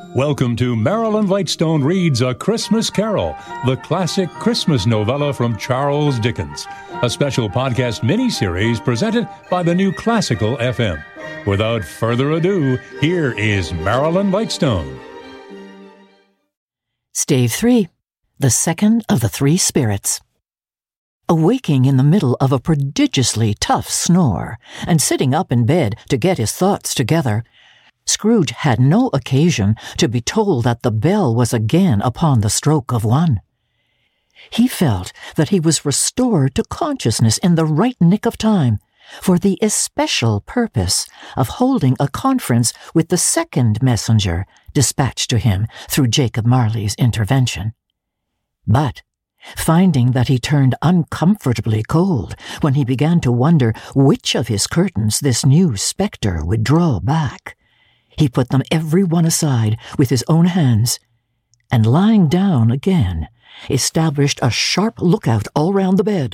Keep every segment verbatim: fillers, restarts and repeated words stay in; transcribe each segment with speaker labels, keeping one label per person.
Speaker 1: Welcome to Marilyn Lightstone Reads A Christmas Carol, the classic Christmas novella from Charles Dickens, a special podcast mini-series presented by the New Classical F M. Without further ado, here is Marilyn Lightstone.
Speaker 2: Stave three, the second of the three spirits. Awaking in the middle of a prodigiously tough snore, and sitting up in bed to get his thoughts together, Scrooge had no occasion to be told that the bell was again upon the stroke of one. He felt that he was restored to consciousness in the right nick of time, for the especial purpose of holding a conference with the second messenger dispatched to him through Jacob Marley's intervention. But, finding that he turned uncomfortably cold when he began to wonder which of his curtains this new spectre would draw back, he put them every one aside with his own hands, and lying down again, established a sharp lookout all round the bed.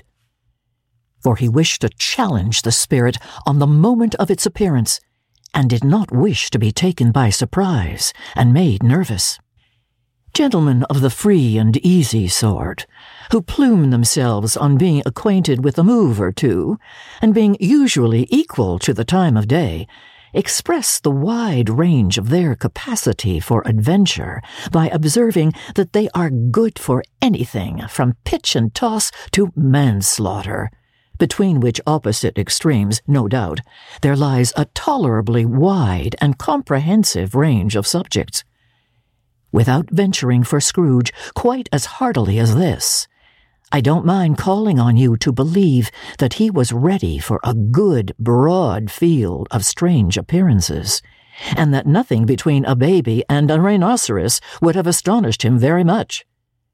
Speaker 2: For he wished to challenge the spirit on the moment of its appearance, and did not wish to be taken by surprise and made nervous. Gentlemen of the free and easy sort, who plume themselves on being acquainted with a move or two, and being usually equal to the time of day, express the wide range of their capacity for adventure by observing that they are good for anything from pitch and toss to manslaughter, between which opposite extremes, no doubt, there lies a tolerably wide and comprehensive range of subjects. Without venturing for Scrooge quite as heartily as this, I don't mind calling on you to believe that he was ready for a good, broad field of strange appearances, and that nothing between a baby and a rhinoceros would have astonished him very much.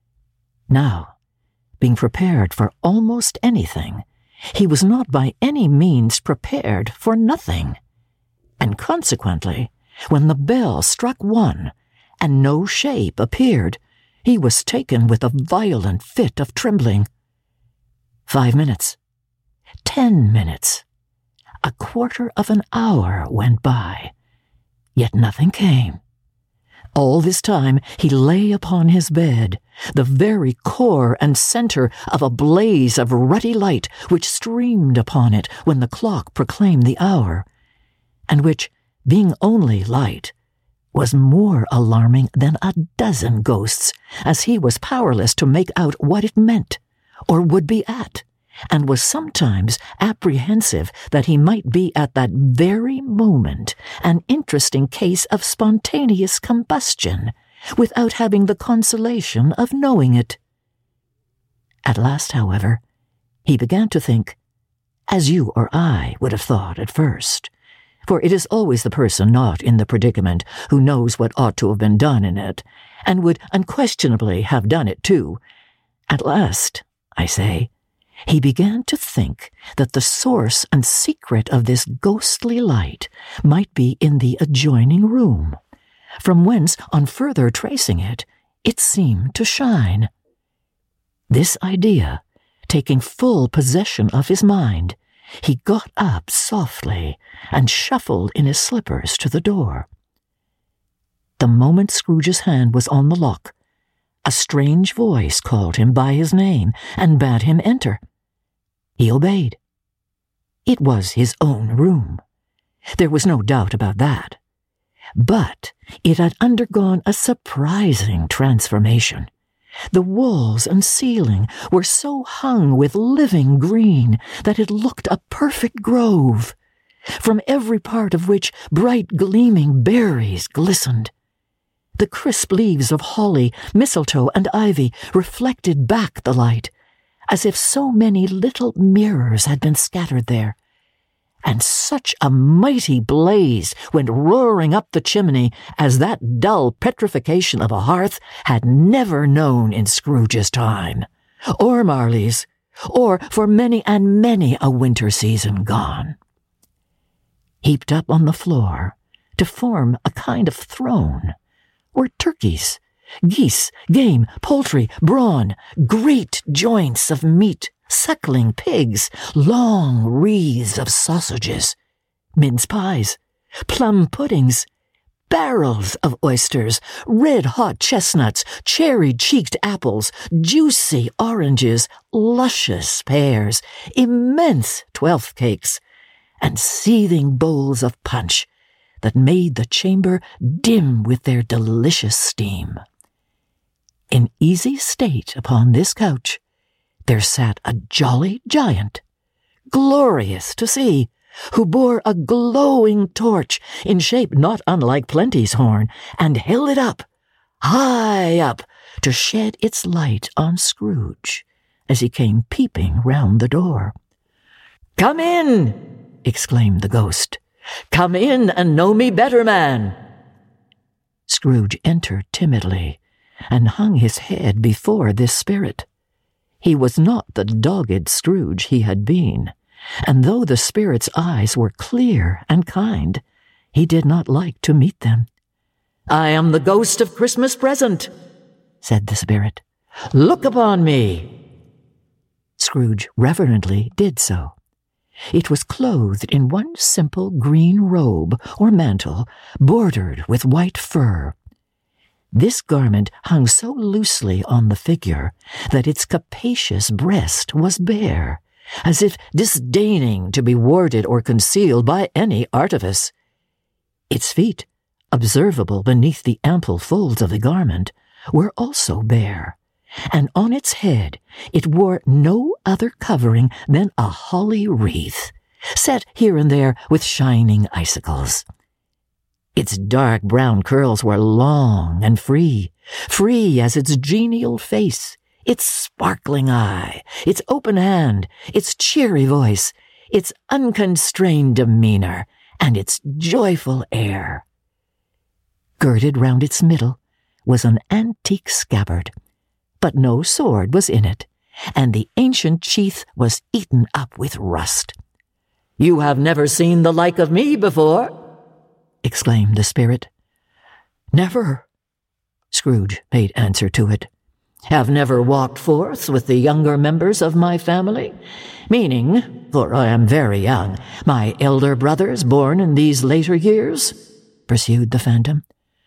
Speaker 2: Now, being prepared for almost anything, he was not by any means prepared for nothing, and consequently, when the bell struck one, and no shape appeared, he was taken with a violent fit of trembling. Five minutes, ten minutes, a quarter of an hour went by, yet nothing came. All this time he lay upon his bed, the very core and center of a blaze of ruddy light which streamed upon it when the clock proclaimed the hour, and which, being only light, was more alarming than a dozen ghosts, as he was powerless to make out what it meant, or would be at, and was sometimes apprehensive that he might be at that very moment an interesting case of spontaneous combustion, without having the consolation of knowing it. At last, however, he began to think, as you or I would have thought at first, for it is always the person not in the predicament who knows what ought to have been done in it, and would unquestionably have done it too. At last, I say, he began to think that the source and secret of this ghostly light might be in the adjoining room, from whence, on further tracing it, it seemed to shine. This idea, taking full possession of his mind, he got up softly and shuffled in his slippers to the door. The moment Scrooge's hand was on the lock, a strange voice called him by his name and bade him enter. He obeyed. It was his own room. There was no doubt about that. But it had undergone a surprising transformation. The walls and ceiling were so hung with living green that it looked a perfect grove, from every part of which bright gleaming berries glistened. The crisp leaves of holly, mistletoe, and ivy reflected back the light, as if so many little mirrors had been scattered there, and such a mighty blaze went roaring up the chimney as that dull petrification of a hearth had never known in Scrooge's time, or Marley's, or for many and many a winter season gone. Heaped up on the floor, to form a kind of throne, were turkeys, geese, game, poultry, brawn, great joints of meat, suckling pigs, long wreaths of sausages, mince pies, plum puddings, barrels of oysters, red-hot chestnuts, cherry-cheeked apples, juicy oranges, luscious pears, immense twelfth cakes, and seething bowls of punch that made the chamber dim with their delicious steam. In easy state upon this couch, there sat a jolly giant, glorious to see, who bore a glowing torch in shape not unlike Plenty's horn, and held it up, high up, to shed its light on Scrooge as he came peeping round the door. "Come in!" exclaimed the ghost. "Come in and know me better, man." Scrooge entered timidly, and hung his head before this spirit. He was not the dogged Scrooge he had been, and though the spirit's eyes were clear and kind, he did not like to meet them. "I am the ghost of Christmas Present," said the spirit. "Look upon me." Scrooge reverently did so. It was clothed in one simple green robe or mantle, bordered with white fur. This garment hung so loosely on the figure that its capacious breast was bare, as if disdaining to be warded or concealed by any artifice. Its feet, observable beneath the ample folds of the garment, were also bare, and on its head it wore no other covering than a holly wreath, set here and there with shining icicles. Its dark brown curls were long and free, free as its genial face, its sparkling eye, its open hand, its cheery voice, its unconstrained demeanor, and its joyful air. Girded round its middle was an antique scabbard, but no sword was in it, and the ancient sheath was eaten up with rust. "You have never seen the like of me before," exclaimed the spirit. "Never," Scrooge made answer to it. "Have never walked forth with the younger members of my family, meaning, for I am very young, my elder brothers born in these later years?" pursued the phantom.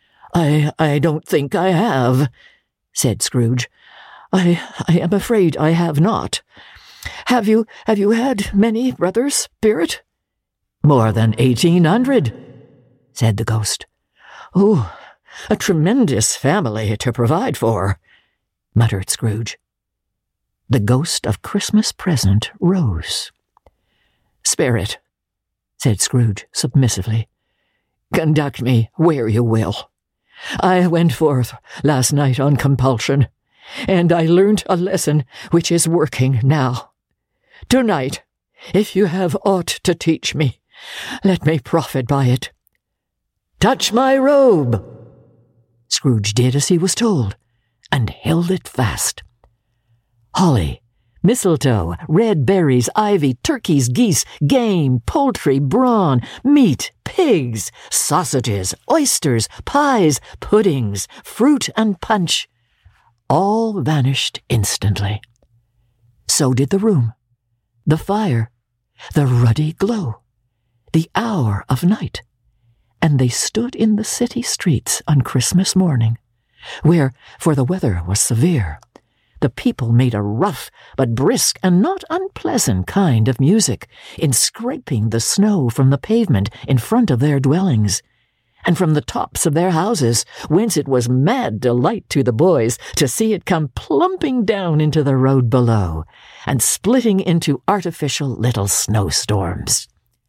Speaker 2: I, I don't think I have," said Scrooge. I, I am afraid I have not. Have you, have you had many brothers, spirit?" "More than eighteen hundred," said the ghost. "Oh, a tremendous family to provide for," muttered Scrooge. The ghost of Christmas Present rose. "Spirit," said Scrooge submissively, "conduct me where you will. I went forth last night on compulsion, and I learned a lesson which is working now. Tonight, if you have aught to teach me, let me profit by it. Touch my robe." Scrooge did as he was told, and held it fast. Holly, mistletoe, red berries, ivy, turkeys, geese, game, poultry, brawn, meat, pigs, sausages, oysters, pies, puddings, fruit and punch, all vanished instantly. So did the room, the fire, the ruddy glow, the hour of night, and they stood in the city streets on Christmas morning, where, for the weather was severe, the people made a rough but brisk and not unpleasant kind of music in scraping the snow from the pavement in front of their dwellings, and from the tops of their houses, whence it was mad delight to the boys to see it come plumping down into the road below, and splitting into artificial little snowstorms.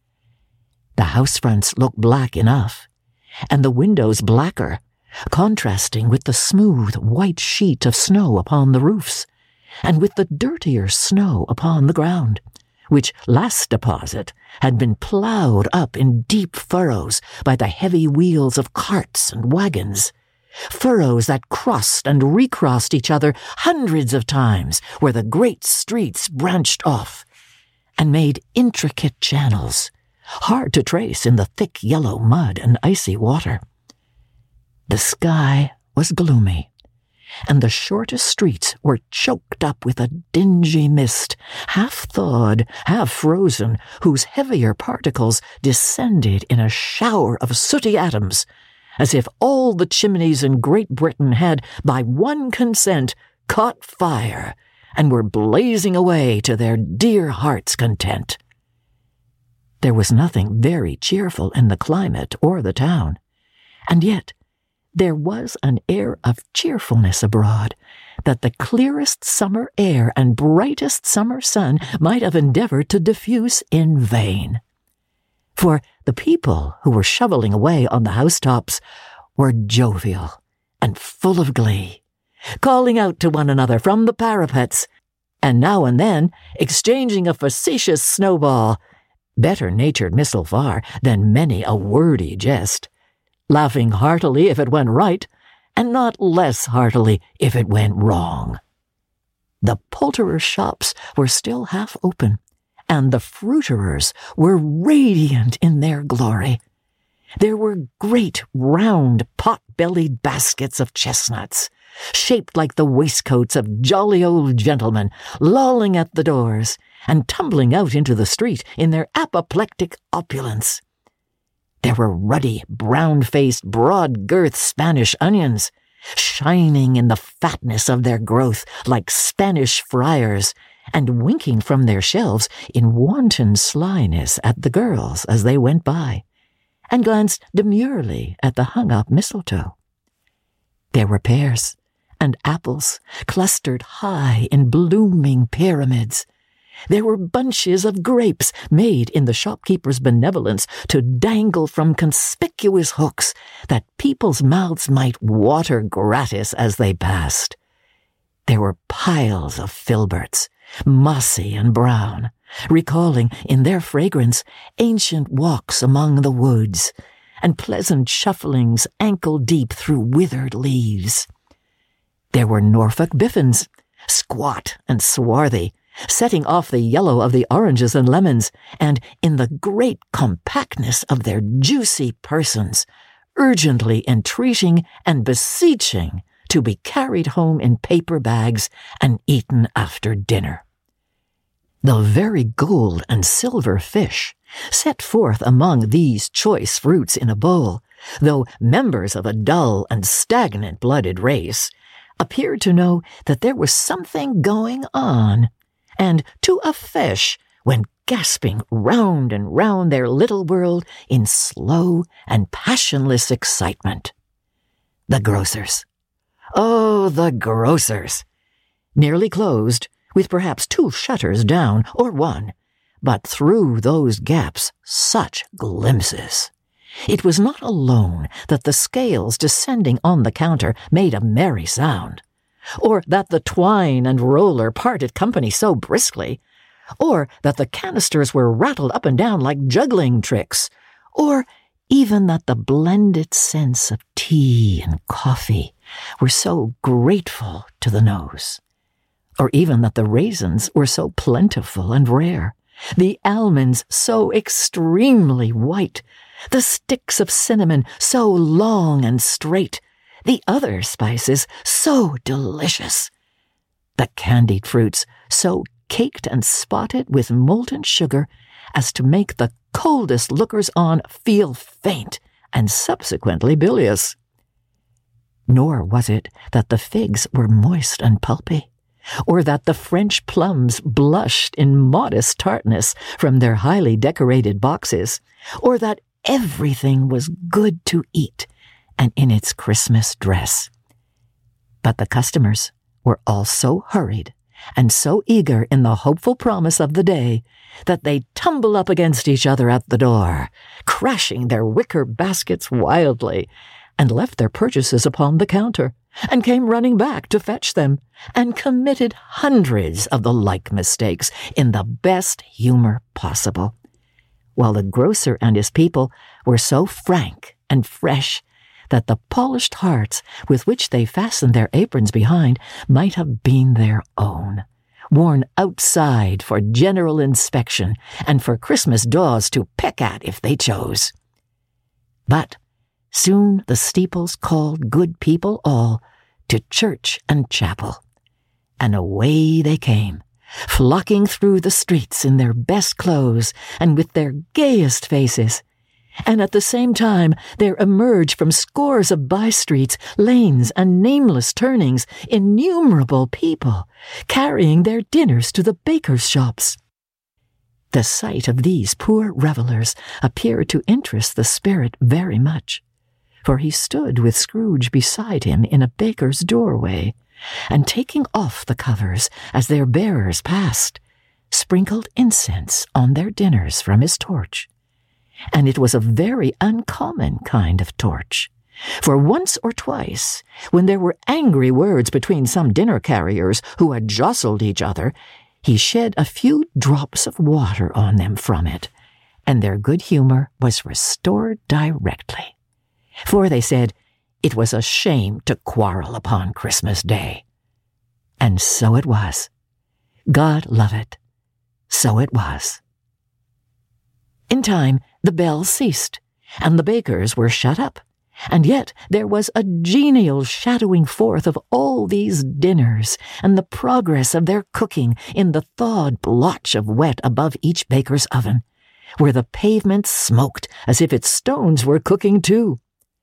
Speaker 2: The house fronts looked black enough, and the windows blacker, contrasting with the smooth white sheet of snow upon the roofs, and with the dirtier snow upon the ground, which last deposit had been ploughed up in deep furrows by the heavy wheels of carts and wagons, furrows that crossed and recrossed each other hundreds of times where the great streets branched off, and made intricate channels, hard to trace in the thick yellow mud and icy water. The sky was gloomy, and the shortest streets were choked up with a dingy mist, half-thawed, half-frozen, whose heavier particles descended in a shower of sooty atoms, as if all the chimneys in Great Britain had, by one consent, caught fire and were blazing away to their dear hearts' content. There was nothing very cheerful in the climate or the town, and yet there was an air of cheerfulness abroad that the clearest summer air and brightest summer sun might have endeavored to diffuse in vain. For the people who were shoveling away on the housetops were jovial and full of glee, calling out to one another from the parapets, and now and then exchanging a facetious snowball, better-natured missile far than many a wordy jest, laughing heartily if it went right, and not less heartily if it went wrong. The poulterers' shops were still half open, and the fruiterers were radiant in their glory. There were great, round, pot-bellied baskets of chestnuts, shaped like the waistcoats of jolly old gentlemen, lolling at the doors and tumbling out into the street in their apoplectic opulence. There were ruddy, brown-faced, broad-girthed Spanish onions, shining in the fatness of their growth like Spanish friars, and winking from their shelves in wanton slyness at the girls as they went by, and glanced demurely at the hung-up mistletoe. There were pears and apples clustered high in blooming pyramids. There were bunches of grapes made in the shopkeeper's benevolence to dangle from conspicuous hooks that people's mouths might water gratis as they passed. There were piles of filberts, mossy and brown, recalling in their fragrance ancient walks among the woods and pleasant shufflings ankle-deep through withered leaves. There were Norfolk biffins, squat and swarthy, setting off the yellow of the oranges and lemons, and in the great compactness of their juicy persons, urgently entreating and beseeching to be carried home in paper bags and eaten after dinner. The very gold and silver fish, set forth among these choice fruits in a bowl, though members of a dull and stagnant-blooded race, appeared to know that there was something going on, and to a fish went gasping round and round their little world in slow and passionless excitement. The grocers. Oh, the grocers! Nearly closed, with perhaps two shutters down, or one, but through those gaps such glimpses. It was not alone that the scales descending on the counter made a merry sound, or that the twine and roller parted company so briskly, or that the canisters were rattled up and down like juggling tricks, or even that the blended scents of tea and coffee were so grateful to the nose, or even that the raisins were so plentiful and rare, the almonds so extremely white, the sticks of cinnamon so long and straight, the other spices so delicious, the candied fruits so caked and spotted with molten sugar as to make the coldest lookers-on feel faint and subsequently bilious. Nor was it that the figs were moist and pulpy, or that the French plums blushed in modest tartness from their highly decorated boxes, or that everything was good to eat and in its Christmas dress. But the customers were all so hurried and so eager in the hopeful promise of the day that they tumbled up against each other at the door, crashing their wicker baskets wildly, and left their purchases upon the counter, and came running back to fetch them, and committed hundreds of the like mistakes in the best humor possible, while the grocer and his people were so frank and fresh that the polished hearts with which they fastened their aprons behind might have been their own, worn outside for general inspection and for Christmas daws to peck at if they chose. But soon the steeples called good people all to church and chapel, and away they came, flocking through the streets in their best clothes and with their gayest faces, And at the same time there emerged from scores of by-streets, lanes, and nameless turnings innumerable people, carrying their dinners to the bakers' shops. The sight of these poor revellers appeared to interest the spirit very much, for he stood with Scrooge beside him in a baker's doorway, and taking off the covers as their bearers passed, sprinkled incense on their dinners from his torch. And it was a very uncommon kind of torch, for once or twice, when there were angry words between some dinner carriers who had jostled each other, he shed a few drops of water on them from it, and their good humour was restored directly. For they said, it was a shame to quarrel upon Christmas Day. And so it was. God love it. So it was. In time, the bells ceased, and the bakers were shut up, and yet there was a genial shadowing forth of all these dinners, and the progress of their cooking in the thawed blotch of wet above each baker's oven, where the pavement smoked as if its stones were cooking too.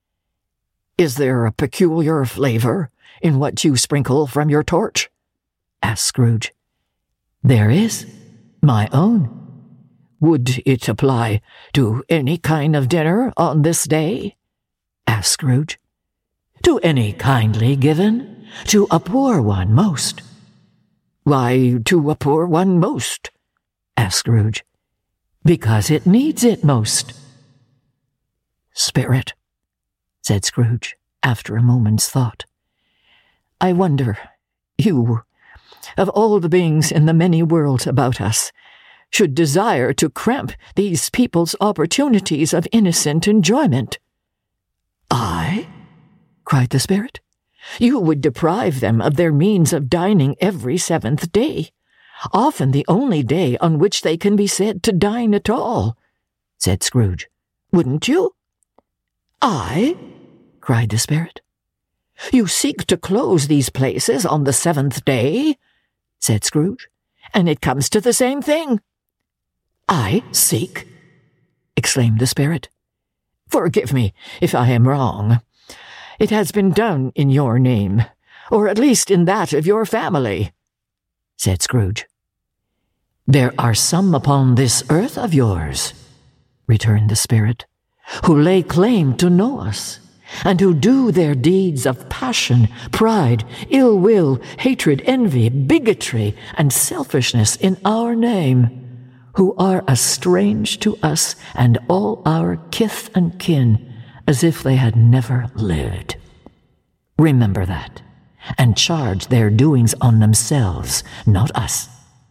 Speaker 2: "Is there a peculiar flavour in what you sprinkle from your torch?" asked Scrooge. "There is. My own." "Would it apply to any kind of dinner on this day?" asked Scrooge. "To any kindly given? To a poor one most." "Why to a poor one most?" asked Scrooge. "Because it needs it most." "Spirit," said Scrooge, after a moment's thought, "I wonder, you, of all the beings in the many worlds about us, should desire to cramp these people's opportunities of innocent enjoyment." "I?" cried the spirit. "You would deprive them of their means of dining every seventh day, often the only day on which they can be said to dine at all," said Scrooge. "Wouldn't you?" "I?" cried the spirit. "You seek to close these places on the seventh day," said Scrooge, "and it comes to the same thing." "I seek?" exclaimed the spirit. "Forgive me if I am wrong. It has been done in your name, or at least in that of your family," said Scrooge. "There are some upon this earth of yours," returned the spirit, "who lay claim to know us, and who do their deeds of passion, pride, ill will, hatred, envy, bigotry, and selfishness in our name, who are as strange to us and all our kith and kin as if they had never lived. Remember that, and charge their doings on themselves, not us."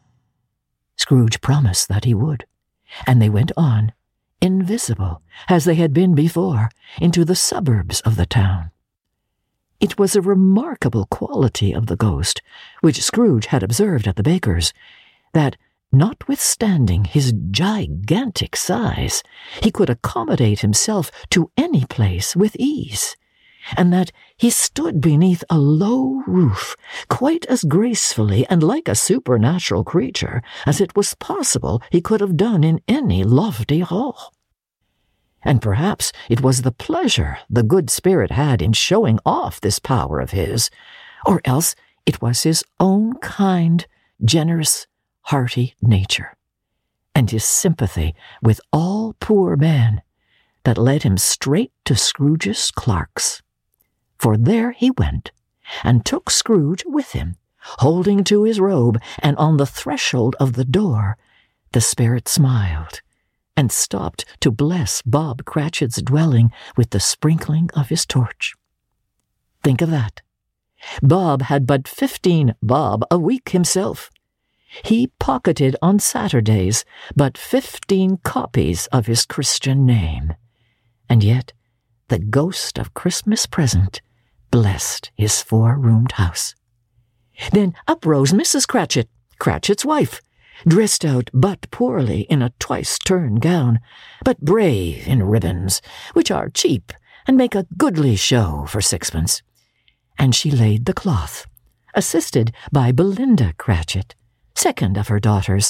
Speaker 2: Scrooge promised that he would, and they went on, invisible, as they had been before, into the suburbs of the town. It was a remarkable quality of the ghost, which Scrooge had observed at the baker's, that, notwithstanding his gigantic size, he could accommodate himself to any place with ease, and that he stood beneath a low roof quite as gracefully and like a supernatural creature as it was possible he could have done in any lofty hall. And perhaps it was the pleasure the good spirit had in showing off this power of his, or else it was his own kind, generous, hearty nature, and his sympathy with all poor men, that led him straight to Scrooge's clerk's. For there he went, and took Scrooge with him, holding to his robe, and on the threshold of the door the spirit smiled, and stopped to bless Bob Cratchit's dwelling with the sprinkling of his torch. Think of that. Bob had but fifteen bob a week himself. He pocketed on Saturdays but fifteen copies of his Christian name, and yet the ghost of Christmas present blessed his four-roomed house. Then up rose Missus Cratchit, Cratchit's wife, dressed out but poorly in a twice-turned gown, but brave in ribbons, which are cheap and make a goodly show for sixpence. And she laid the cloth, assisted by Belinda Cratchit, second of her daughters,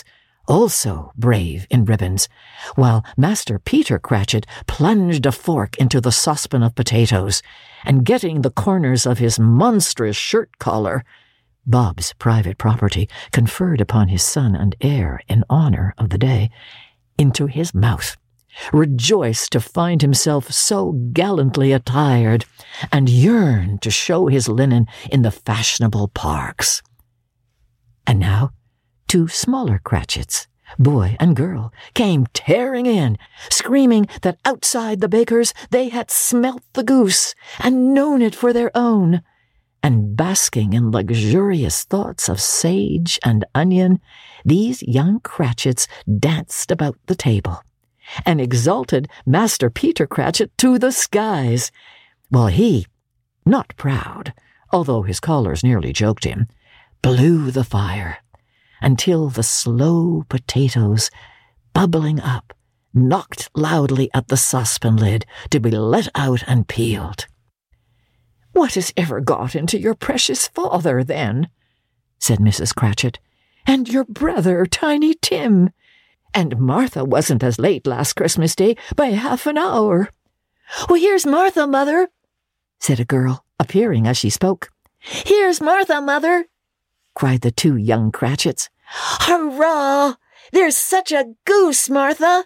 Speaker 2: also brave in ribbons, while Master Peter Cratchit plunged a fork into the saucepan of potatoes, and getting the corners of his monstrous shirt collar, Bob's private property conferred upon his son and heir in honor of the day, into his mouth, rejoiced to find himself so gallantly attired, and yearned to show his linen in the fashionable parks. And now two smaller Cratchits, boy and girl, came tearing in, screaming that outside the baker's they had smelt the goose and known it for their own, and basking in luxurious thoughts of sage and onion, these young Cratchits danced about the table, and exalted Master Peter Cratchit to the skies, while he, not proud, although his callers nearly choked him, blew the fire, until the slow potatoes, bubbling up, knocked loudly at the saucepan lid to be let out and peeled. "What has ever got into your precious father, then?" said Missus Cratchit. "And your brother, Tiny Tim? And Martha wasn't as late last Christmas Day by half an hour." "Well, here's Martha, Mother," said a girl, appearing as she spoke. "Here's Martha, Mother," cried the two young Cratchits. "Hurrah! There's such a goose, Martha!"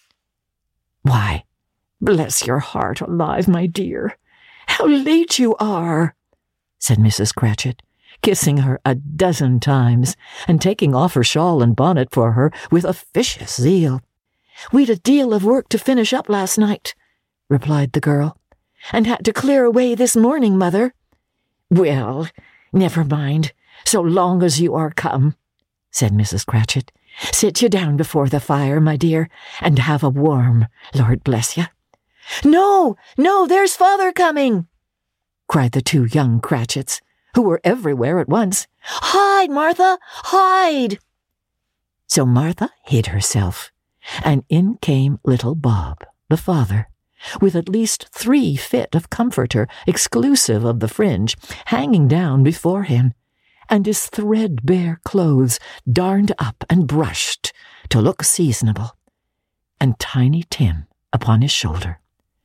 Speaker 2: "Why, bless your heart alive, my dear, how late you are," said Missus Cratchit, kissing her a dozen times, and taking off her shawl and bonnet for her with officious zeal. "We'd a deal of work to finish up last night," replied the girl, "and had to clear away this morning, Mother." "Well, never mind, so long as you are come," said Missus Cratchit. "Sit you down before the fire, my dear, and have a warm, Lord bless you." "No, no, there's Father coming!" cried the two young Cratchits, who were everywhere at once. "Hide, Martha, hide!" So Martha hid herself, and in came little Bob, the father, with at least three fit of comforter, exclusive of the fringe, hanging down before him, and his threadbare clothes darned up and brushed to look seasonable, and Tiny Tim upon his shoulder.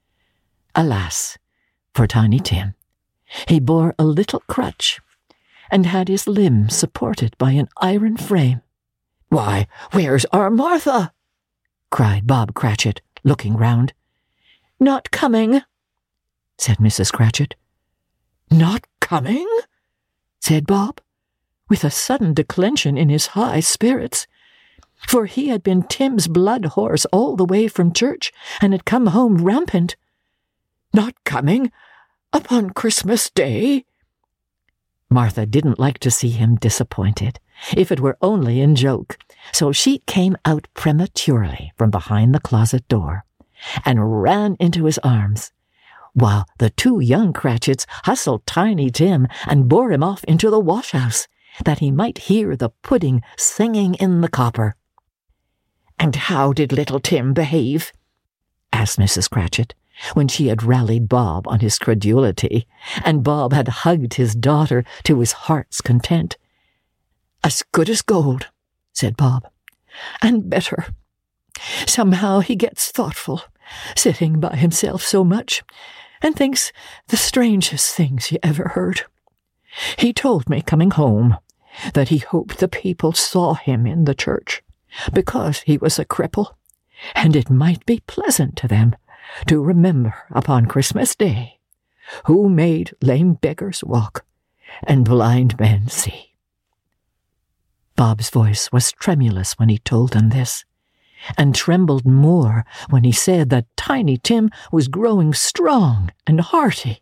Speaker 2: Alas, for Tiny Tim, he bore a little crutch, and had his limbs supported by an iron frame. "Why, where's our Martha?" cried Bob Cratchit, looking round. "Not coming," said Missus Cratchit. "Not coming?" said Bob, with a sudden declension in his high spirits, for he had been Tim's blood horse all the way from church, and had come home rampant. "Not coming upon Christmas Day?" Martha didn't like to see him disappointed, if it were only in joke, so she came out prematurely from behind the closet door, and ran into his arms, while the two young Cratchits hustled Tiny Tim and bore him off into the wash-house, that he might hear the pudding singing in the copper. "And how did little Tim behave?" asked Missus Cratchit, when she had rallied Bob on his credulity, and Bob had hugged his daughter to his heart's content. "As good as gold," said Bob, "and better. Somehow he gets thoughtful, sitting by himself so much, and thinks the strangest things you ever heard. He told me coming home that he hoped the people saw him in the church, because he was a cripple, and it might be pleasant to them to remember upon Christmas Day who made lame beggars walk and blind men see." Bob's voice was tremulous when he told them this, and trembled more when he said that Tiny Tim was growing strong and hearty.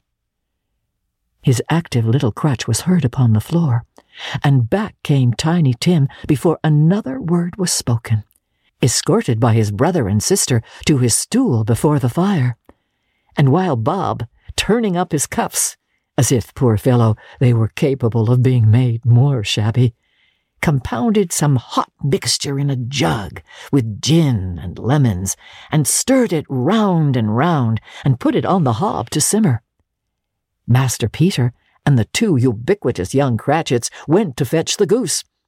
Speaker 2: His active little crutch was heard upon the floor, and back came Tiny Tim before another word was spoken, escorted by his brother and sister to his stool before the fire, and while Bob, turning up his cuffs, as if, poor fellow, they were capable of being made more shabby, compounded some hot mixture in a jug with gin and lemons, and stirred it round and round, and put it on the hob to simmer. Master Peter and the two ubiquitous young Cratchits went to fetch the goose,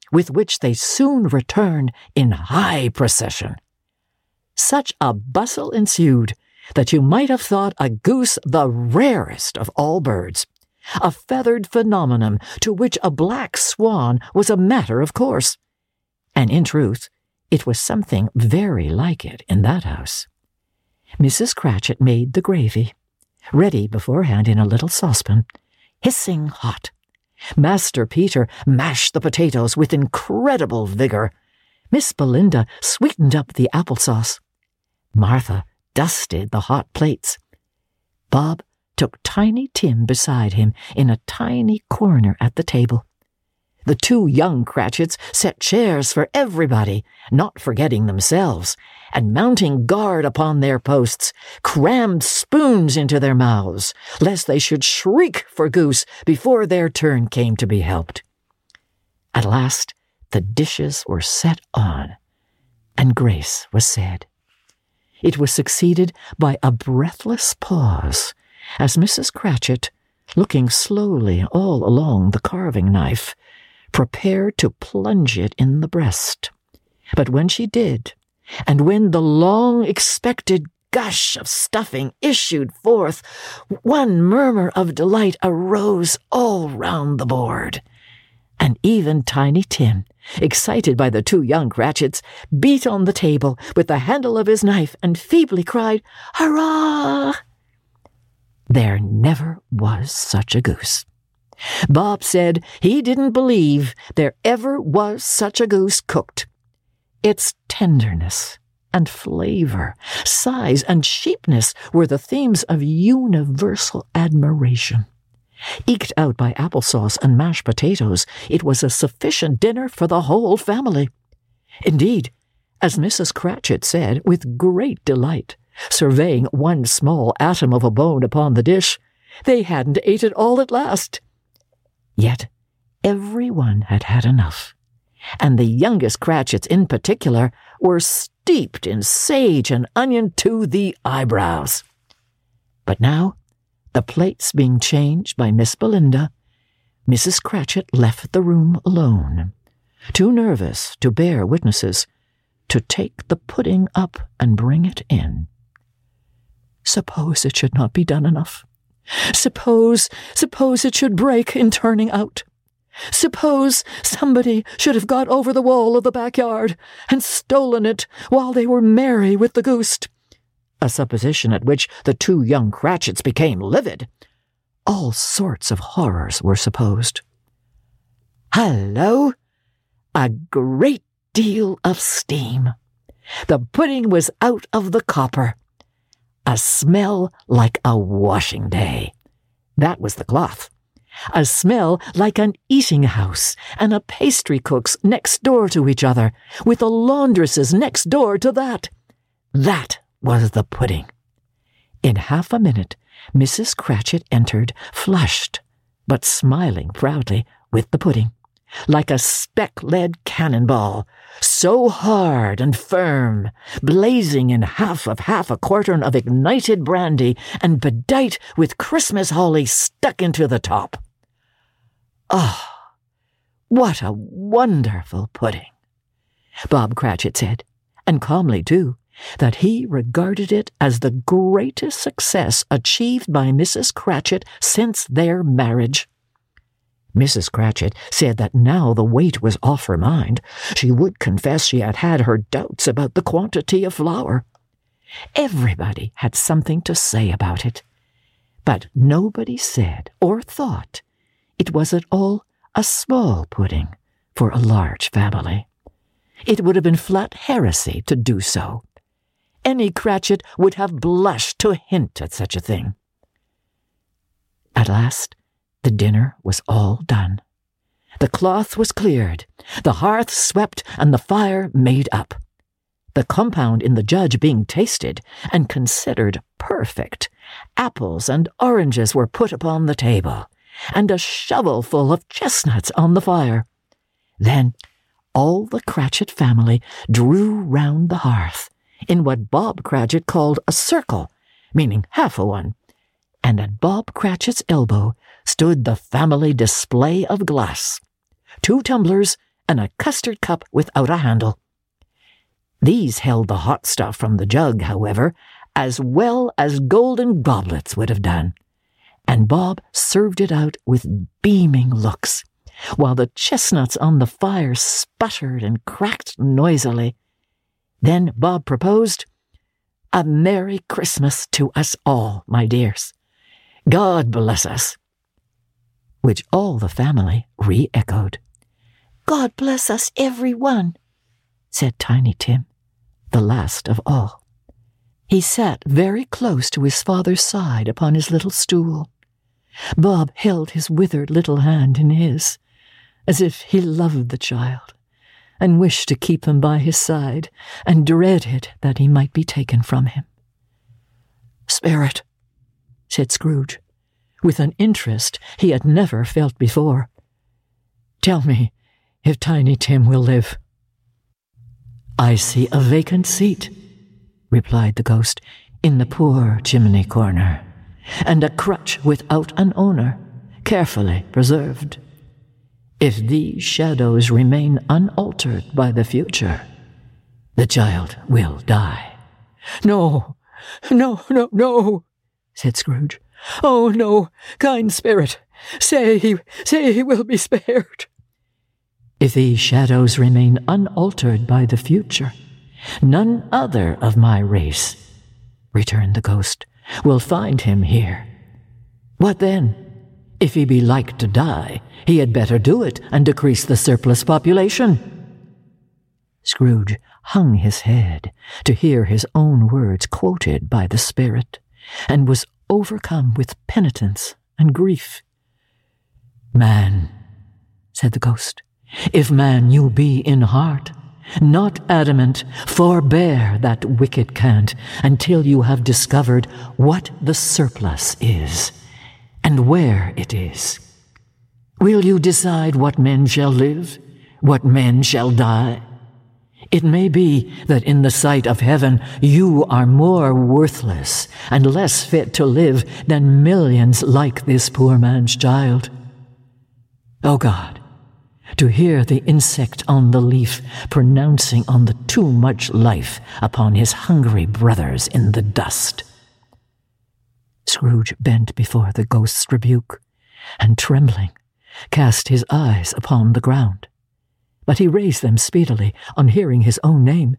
Speaker 2: with which they soon returned in high procession. Such a bustle ensued that you might have thought a goose the rarest of all birds, a feathered phenomenon to which a black swan was a matter of course. And in truth, it was something very like it in that house. Missus Cratchit made the gravy, ready beforehand in a little saucepan, hissing hot. Master Peter mashed the potatoes with incredible vigor. Miss Belinda sweetened up the applesauce. Martha dusted the hot plates. Bob took Tiny Tim beside him in a tiny corner at the table. The two young Cratchits set chairs for everybody, not forgetting themselves, and mounting guard upon their posts, crammed spoons into their mouths, lest they should shriek for goose before their turn came to be helped. At last the dishes were set on, and grace was said. It was succeeded by a breathless pause, as Missus Cratchit, looking slowly all along the carving knife, prepared to plunge it in the breast. But when she did, and when the long-expected gush of stuffing issued forth, one murmur of delight arose all round the board, and even Tiny Tim, excited by the two young Cratchits, beat on the table with the handle of his knife and feebly cried, "Hurrah!" There never was such a goose. Bob said he didn't believe there ever was such a goose cooked. Its tenderness and flavor, size and cheapness were the themes of universal admiration. Eked out by applesauce and mashed potatoes, it was a sufficient dinner for the whole family. Indeed, as Missus Cratchit said with great delight, surveying one small atom of a bone upon the dish, they hadn't ate it all at last. Yet every one had had enough, and the youngest Cratchits in particular were steeped in sage and onion to the eyebrows. But now, the plates being changed by Miss Belinda, Missus Cratchit left the room alone, too nervous to bear witnesses, to take the pudding up and bring it in. Suppose it should not be done enough. Suppose, suppose it should break in turning out. Suppose somebody should have got over the wall of the backyard and stolen it while they were merry with the goose. A supposition at which the two young Cratchits became livid. All sorts of horrors were supposed. Hallo! A great deal of steam. The pudding was out of the copper. A smell like a washing day. That was the cloth. A smell like an eating house and a pastry cook's next door to each other, with a laundress's next door to that. That was the pudding. In half a minute, Missus Cratchit entered, flushed, but smiling proudly, with the pudding, like a speck-lead cannonball, so hard and firm, blazing in half of half a quartern of ignited brandy and bedight with Christmas holly stuck into the top. Oh, what a wonderful pudding! Bob Cratchit said, and calmly too, that he regarded it as the greatest success achieved by Missus Cratchit since their marriage. Missus Cratchit said that now the weight was off her mind, she would confess she had had her doubts about the quantity of flour. Everybody had something to say about it, but nobody said or thought it was at all a small pudding for a large family. It would have been flat heresy to do so. Any Cratchit would have blushed to hint at such a thing. At last, the dinner was all done. The cloth was cleared, the hearth swept, and the fire made up. The compound in the judge being tasted and considered perfect, apples and oranges were put upon the table, and a shovelful of chestnuts on the fire. Then all the Cratchit family drew round the hearth, in what Bob Cratchit called a circle, meaning half a one, and at Bob Cratchit's elbow stood the family display of glass, two tumblers and a custard cup without a handle. These held the hot stuff from the jug, however, as well as golden goblets would have done, and Bob served it out with beaming looks, while the chestnuts on the fire sputtered and cracked noisily. Then Bob proposed, "A Merry Christmas to us all, my dears. God bless us," which all the family re-echoed. "God bless us, every one," said Tiny Tim, the last of all. He sat very close to his father's side upon his little stool. Bob held his withered little hand in his, as if he loved the child, and wished to keep him by his side, and dreaded that he might be taken from him. "Spirit," said Scrooge, with an interest he had never felt before, "tell me if Tiny Tim will live." "I see a vacant seat," replied the ghost, "in the poor chimney corner, and a crutch without an owner, carefully preserved. If these shadows remain unaltered by the future, the child will die." "No, no, no, no," said Scrooge. "Oh, no, kind spirit, say he, say he will be spared." "If these shadows remain unaltered by the future, none other of my race," returned the ghost, "will find him here. What then? If he be like to die, he had better do it and decrease the surplus population." Scrooge hung his head to hear his own words quoted by the spirit, and was overcome with penitence and grief. "Man," said the ghost, "if man you be in heart, not adamant, forbear that wicked cant until you have discovered what the surplus is, and where it is. Will you decide what men shall live, what men shall die? It may be that in the sight of heaven you are more worthless and less fit to live than millions like this poor man's child. O God, to hear the insect on the leaf pronouncing on the too much life upon his hungry brothers in the dust." Scrooge bent before the ghost's rebuke, and trembling, cast his eyes upon the ground. But he raised them speedily on hearing his own name.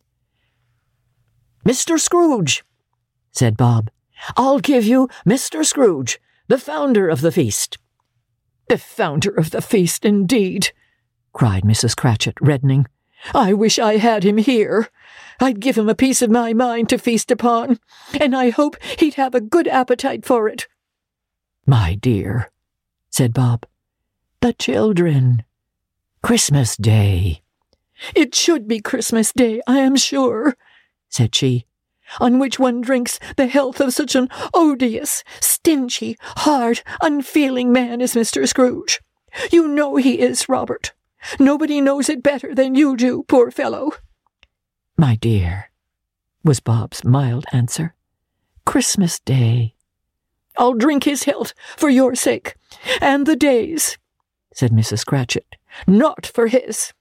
Speaker 2: "Mister Scrooge," said Bob, "I'll give you Mister Scrooge, the founder of the feast." "The founder of the feast, indeed," cried Missus Cratchit, reddening. "I wish I had him here. I'd give him a piece of my mind to feast upon, and I hope he'd have a good appetite for it." "My dear," said Bob, "the children. Christmas Day." "It should be Christmas Day, I am sure," said she, "on which one drinks the health of such an odious, stingy, hard, unfeeling man as Mister Scrooge. You know he is, Robert. Nobody knows it better than you do, poor fellow." "My dear," was Bob's mild answer, "Christmas Day." "I'll drink his health for your sake, and the day's," said Missus Cratchit, "not for his.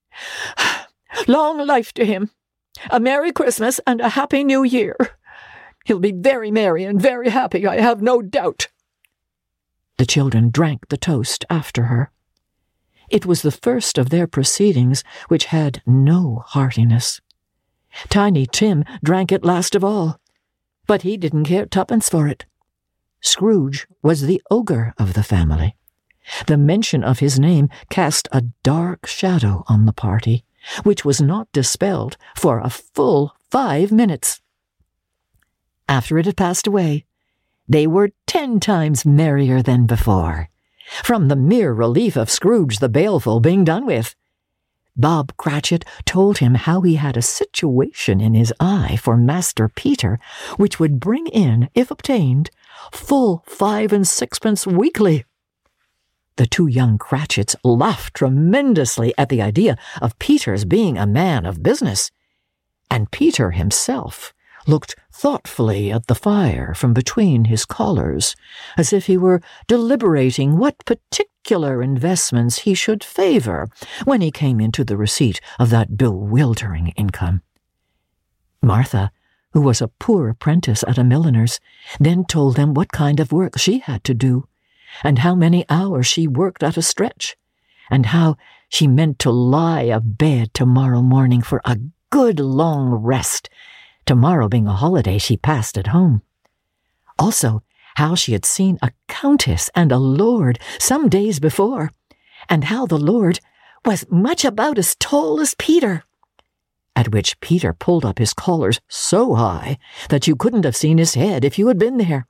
Speaker 2: Long life to him. A Merry Christmas and a Happy New Year. He'll be very merry and very happy, I have no doubt." The children drank the toast after her. It was the first of their proceedings which had no heartiness. Tiny Tim drank it last of all, but he didn't care twopence for it. Scrooge was the ogre of the family. The mention of his name cast a dark shadow on the party, which was not dispelled for a full five minutes. After it had passed away, they were ten times merrier than before, from the mere relief of Scrooge the Baleful being done with. Bob Cratchit told him how he had a situation in his eye for Master Peter, which would bring in, if obtained, full five and sixpence weekly. The two young Cratchits laughed tremendously at the idea of Peter's being a man of business, and Peter himself looked thoughtfully at the fire from between his collars, as if he were deliberating what particular particular investments he should favor when he came into the receipt of that bewildering income. Martha, who was a poor apprentice at a milliner's, then told them what kind of work she had to do, and how many hours she worked at a stretch, and how she meant to lie abed tomorrow morning for a good long rest, tomorrow being a holiday she passed at home. Also, how she had seen a countess and a lord some days before, and how the lord was much about as tall as Peter. At which Peter pulled up his collars so high that you couldn't have seen his head if you had been there.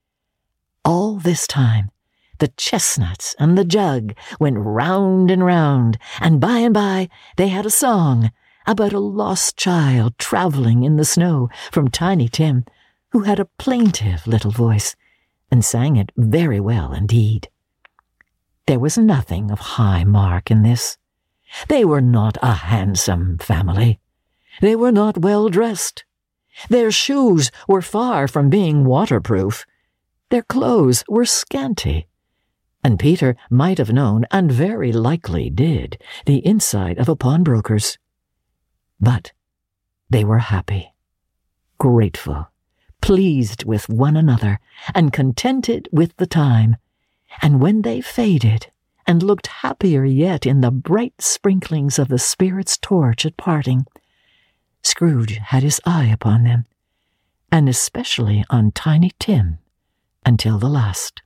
Speaker 2: All this time, the chestnuts and the jug went round and round, and by and by they had a song about a lost child travelling in the snow from Tiny Tim, who had a plaintive little voice, and sang it very well indeed. There was nothing of high mark in this. They were not a handsome family. They were not well dressed. Their shoes were far from being waterproof. Their clothes were scanty. And Peter might have known, and very likely did, the inside of a pawnbroker's. But they were happy, grateful, pleased with one another, and contented with the time. And when they faded, and looked happier yet in the bright sprinklings of the Spirit's torch at parting, Scrooge had his eye upon them, and especially on Tiny Tim, until the last.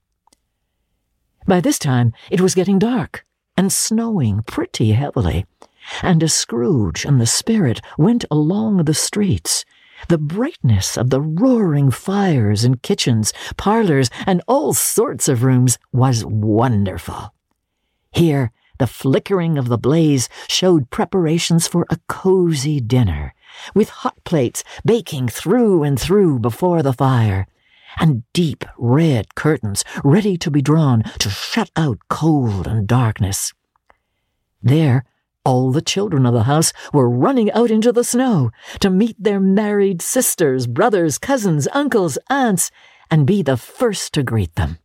Speaker 2: By this time it was getting dark, and snowing pretty heavily, and as Scrooge and the Spirit went along the streets, the brightness of the roaring fires in kitchens, parlors, and all sorts of rooms was wonderful. Here the flickering of the blaze showed preparations for a cozy dinner, with hot plates baking through and through before the fire, and deep red curtains ready to be drawn to shut out cold and darkness. There, all the children of the house were running out into the snow to meet their married sisters, brothers, cousins, uncles, aunts, and be the first to greet them.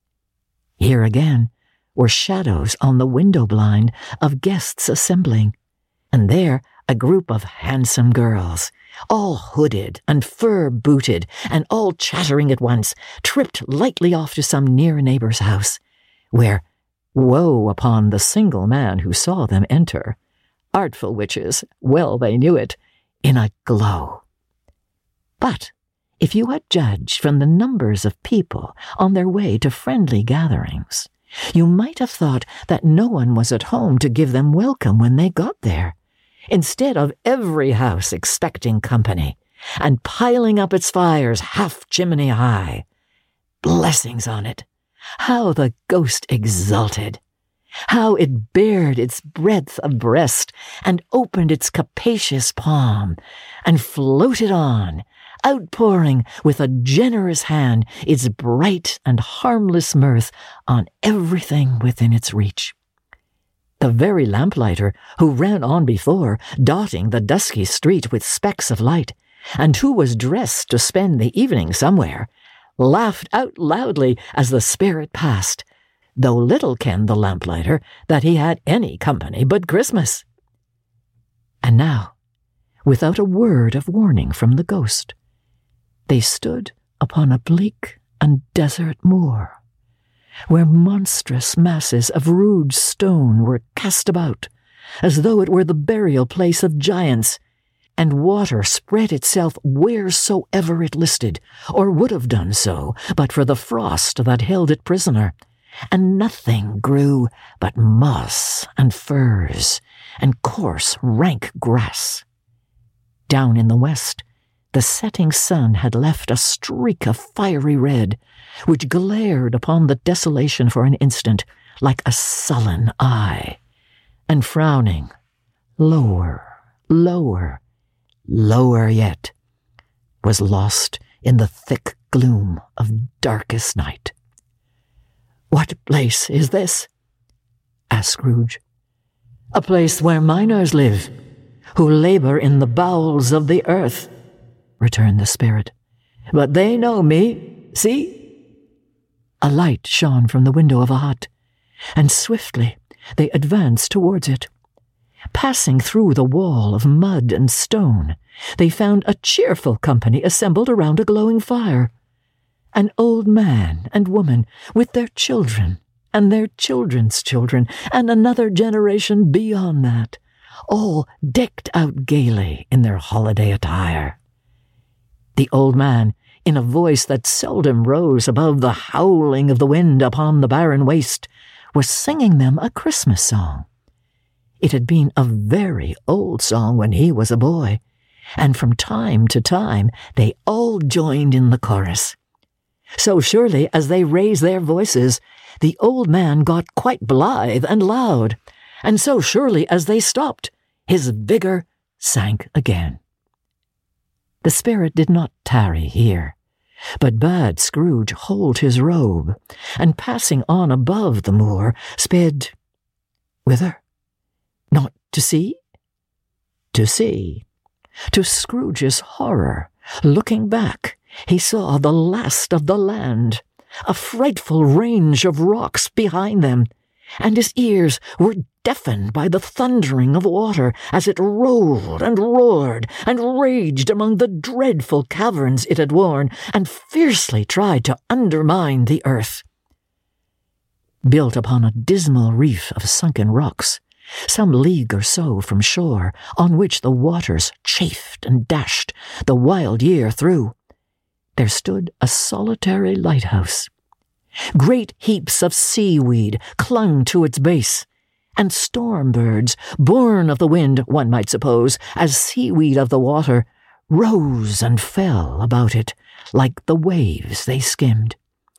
Speaker 2: Here again were shadows on the window blind of guests assembling, and there a group of handsome girls, all hooded and fur-booted, and all chattering at once, tripped lightly off to some near neighbor's house, where, woe upon the single man who saw them enter, artful witches, well they knew it, in a glow. But if you had judged from the numbers of people on their way to friendly gatherings, you might have thought that no one was at home to give them welcome when they got there, instead of every house expecting company, and piling up its fires half chimney high. Blessings on it! How the ghost exulted! How it bared its breadth of breast, and opened its capacious palm, and floated on, outpouring with a generous hand its bright and harmless mirth on everything within its reach. The very lamplighter who ran on before, dotting the dusky street with specks of light, and who was dressed to spend the evening somewhere, laughed out loudly as the Spirit passed, though little kenned the lamplighter that he had any company but Christmas. And now, without a word of warning from the ghost, they stood upon a bleak and desert moor, where monstrous masses of rude stone were cast about, as though it were the burial place of giants, and water spread itself wheresoever it listed, or would have done so, but for the frost that held it prisoner, and nothing grew but moss and furze, and coarse, rank grass. Down in the west, the setting sun had left a streak of fiery red, which glared upon the desolation for an instant like a sullen eye, and frowning, lower, lower, lower yet, was lost in the thick gloom of darkest night. "What place is this?" asked Scrooge. "A place where miners live, who labor in the bowels of the earth," returned the Spirit. "But they know me, see?" A light shone from the window of a hut, and swiftly they advanced towards it. Passing through the wall of mud and stone, they found a cheerful company assembled around a glowing fire. An old man and woman with their children and their children's children and another generation beyond that, all decked out gaily in their holiday attire. The old man, in a voice that seldom rose above the howling of the wind upon the barren waste, was singing them a Christmas song. It had been a very old song when he was a boy, and from time to time they all joined in the chorus. So surely as they raised their voices, the old man got quite blithe and loud, and so surely as they stopped, his vigor sank again. The spirit did not tarry here, but bade Scrooge hold his robe, and passing on above the moor, sped whither? Not to sea? To sea. To Scrooge's horror, looking back, he saw the last of the land, a frightful range of rocks behind them, and his ears were deafened by the thundering of water as it rolled and roared and raged among the dreadful caverns it had worn and fiercely tried to undermine the earth. Built upon a dismal reef of sunken rocks, some league or so from shore, on which the waters chafed and dashed the wild year through, there stood a solitary lighthouse. Great heaps of seaweed clung to its base, and storm birds, born of the wind, one might suppose, as seaweed of the water, rose and fell about it like the waves they skimmed.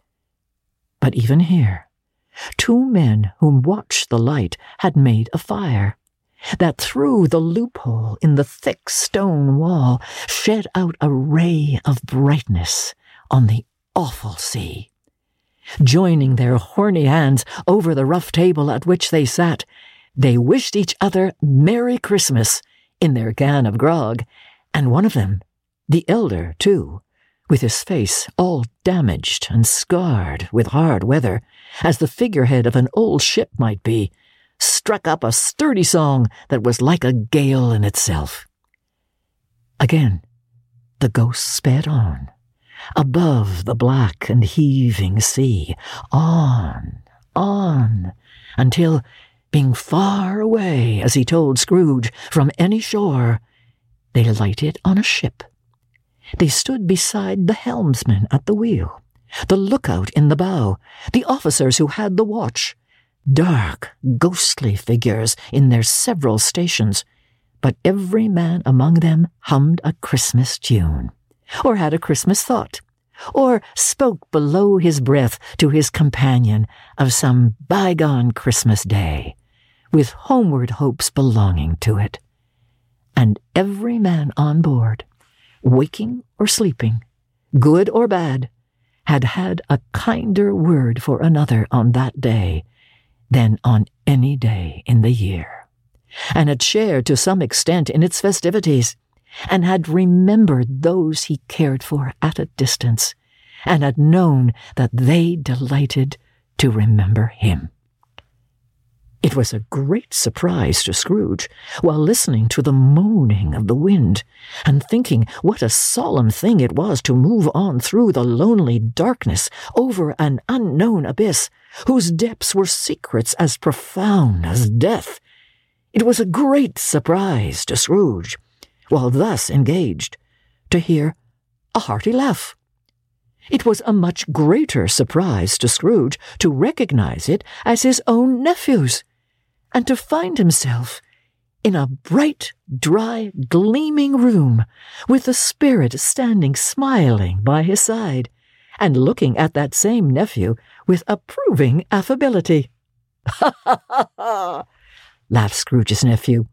Speaker 2: But even here, two men whom watched the light had made a fire, that through the loophole in the thick stone wall shed out a ray of brightness on the awful sea. Joining their horny hands over the rough table at which they sat, they wished each other Merry Christmas in their can of grog, and one of them, the elder too, with his face all damaged and scarred with hard weather, as the figurehead of an old ship might be, struck up a sturdy song that was like a gale in itself. Again, the ghost sped on, above the black and heaving sea, on, on, until, being far away, as he told Scrooge, from any shore, they lighted on a ship. They stood beside the helmsman at the wheel, the lookout in the bow, the officers who had the watch, dark, ghostly figures in their several stations, but every man among them hummed a Christmas tune, or had a Christmas thought, or spoke below his breath to his companion of some bygone Christmas day, with homeward hopes belonging to it. And every man on board, waking or sleeping, good or bad, had had a kinder word for another on that day than on any day in the year, and had shared to some extent in its festivities, and had remembered those he cared for at a distance, and had known that they delighted to remember him. It was a great surprise to Scrooge, while listening to the moaning of the wind, and thinking what a solemn thing it was to move on through the lonely darkness over an unknown abyss, whose depths were secrets as profound as death. It was a great surprise to Scrooge, while thus engaged, to hear a hearty laugh. It was a much greater surprise to Scrooge to recognize it as his own nephew's, and to find himself in a bright, dry, gleaming room, with the spirit standing smiling by his side, and looking at that same nephew with approving affability. "Ha ha ha ha!" laughed Scrooge's nephew.